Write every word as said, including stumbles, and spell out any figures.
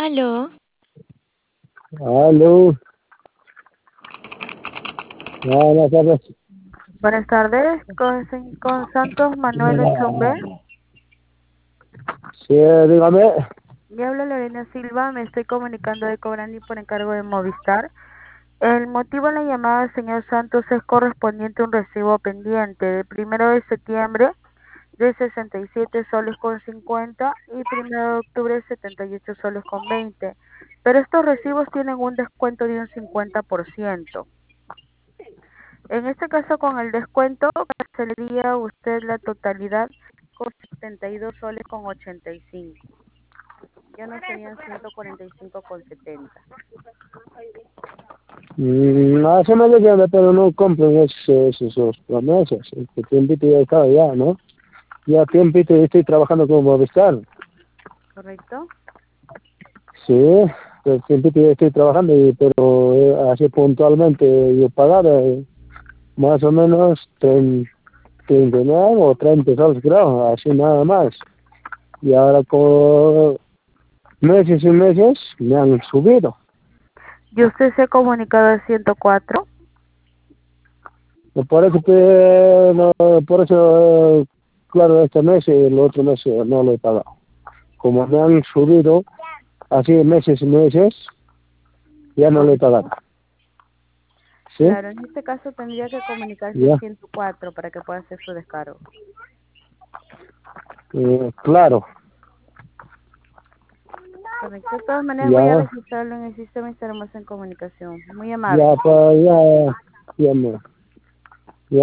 Aló, Aló, buenas tardes. Buenas tardes, con, sen- con Santos Manuel Echumbe. Sí, dígame. Me habla Lorena Silva, me estoy comunicando de Cobrandi por encargo de Movistar. El motivo de la llamada, señor Santos, es correspondiente a un recibo pendiente del primero de septiembre de sesenta y siete soles con cincuenta y primero de octubre setenta y ocho soles con veinte. Pero estos recibos tienen un descuento de un cincuenta por ciento. En este caso, con el descuento, cancelaría usted la totalidad con setenta y dos soles con ochenta y cinco. Ya no serían ciento cuarenta y cinco con setenta. Mm, hace medio que pero no compren esos, esos promesas. Este tiempito ya estaba ya, ¿no? Ya tiempito ya estoy trabajando como Movistar. ¿Correcto? Sí, el tiempito ya estoy trabajando, y, pero eh, así puntualmente yo pagaba eh, más o menos treinta y nueve o treinta soles, creo, así nada más. Y ahora con meses y meses me han subido. ¿Y usted se ha comunicado al ciento cuatro? Por eso que, no, por eso, eh, claro, este mes y el otro mes eh, no lo he pagado. Como me han subido así meses y meses, ya no lo he Correcto. pagado. ¿Sí? Claro, en este caso tendría que comunicarse al Ya. ciento cuatro para que pueda hacer su descargo. Eh, claro. Correcto. De todas maneras, voy a Ya. registrarlo en el sistema y estaremos en comunicación. Muy amable. Ya, pues, ya, ya, me-